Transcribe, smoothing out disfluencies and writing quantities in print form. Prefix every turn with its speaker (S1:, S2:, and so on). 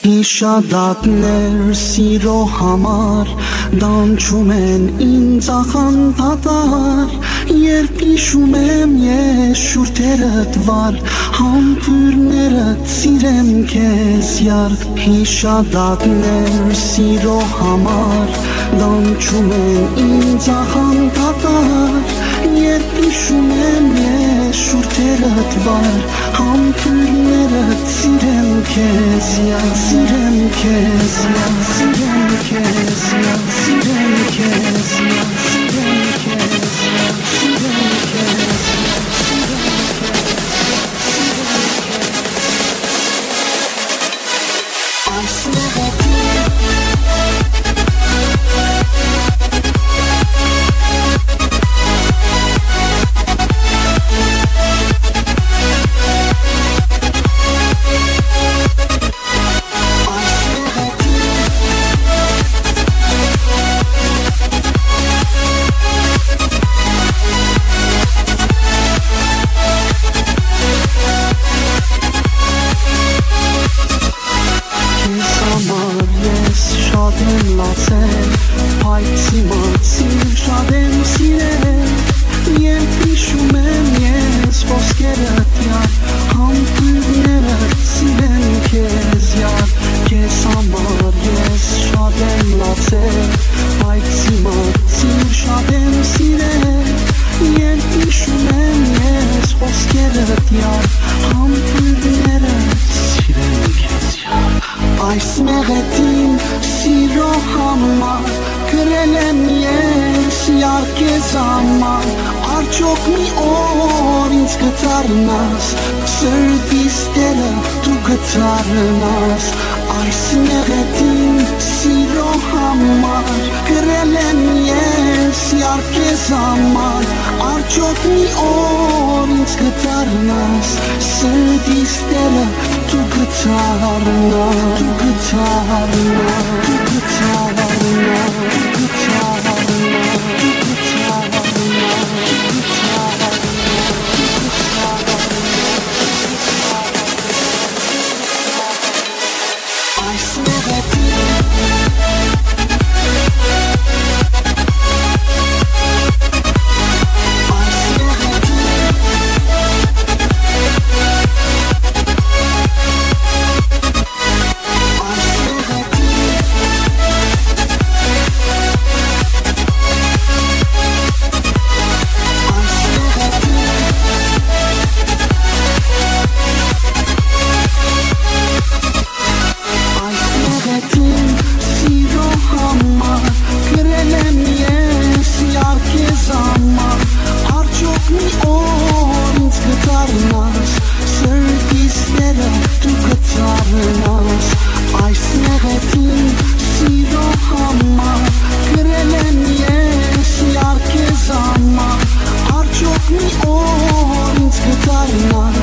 S1: Հիշադակներ սիրո համար դանչում են ինձ ախանդատար Երբ հիշում եմ ես շուրթերդ վար Համբուրներդ սիրեմ քեզ յար Հիշադակներ սիրո համար դանչում են ինձ ախանդատար Երբ հիշում եմ ես շուրթերդ վար Համբուրներդ սիրեմ քեզ յար Սիրեմ քեզ յար Սիրեմ քեզ յար Սիրեմ քեզ յար Սիրեմ քեզ յար Սիրեմ քեզ Այս մեղեդին սիրո համար գրել եմ ես յար քեզ համար Արդյոք մի օր ինձ կդառնաս Սրտիս տերը դու կդառնաս Այս մեղեդին սիրո համար գրել եմ ես յար քեզ համար Արդյոք մի օր ինձ կդառնաս Սրտիս տերը դու կդառնաս Դու կդառնաս Դու կդառնաս Դու կդառնաս Արդյոք մի օր ինձ կդառնաս